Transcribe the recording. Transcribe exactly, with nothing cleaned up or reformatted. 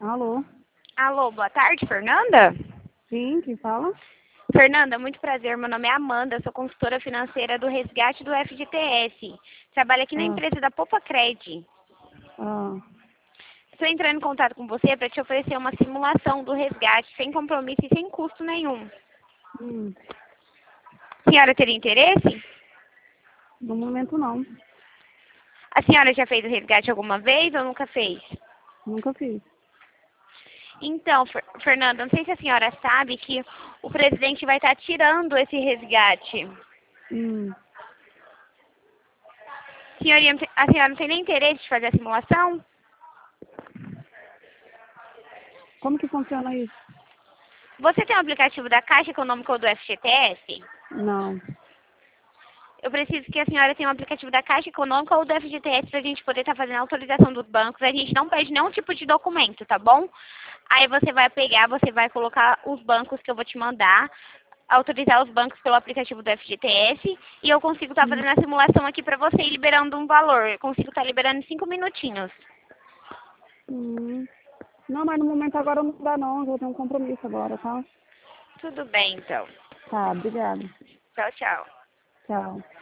Alô? Alô, boa tarde, Fernanda? Sim, quem fala? Fernanda, muito prazer. Meu nome é Amanda, sou consultora financeira do resgate do F G T S. Trabalho aqui na Ah, empresa da Popa Cred. ah, Estou entrando em contato com você para te oferecer uma simulação do resgate, sem compromisso e sem custo nenhum. hum, A senhora teria interesse? no momento não. A senhora já fez o resgate alguma vez ou nunca fez? Nunca fiz. Então, Fer- Fernanda, não sei se a senhora sabe que o presidente vai estar tirando esse resgate. Hum, Senhoria, a senhora não tem nem interesse de fazer a simulação? como que funciona isso? Você tem o aplicativo da Caixa Econômica ou do F G T S? Não. Eu preciso que a senhora tenha um aplicativo da Caixa Econômica ou do F G T S para a gente poder estar fazendo a autorização dos bancos. A gente não pede nenhum tipo de documento, tá bom? Aí você vai pegar, você vai colocar os bancos que eu vou te mandar, autorizar os bancos pelo aplicativo do F G T S e eu consigo estar Hum, fazendo a simulação aqui para você e liberando um valor. Eu consigo estar liberando em cinco minutinhos. hum. Não, mas no momento agora não dá não, eu vou ter um compromisso agora, tá? Tudo bem, então. Tá, obrigada. Tchau, tchau. Tchau.